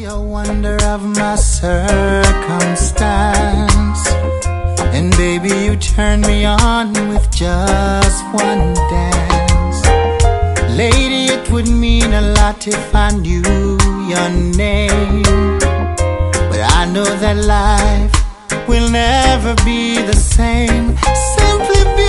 a wonder of my circumstance. And baby, you turned me on with just one dance. Lady, it would mean a lot if I knew your name, but I know that life will never be the same. Simply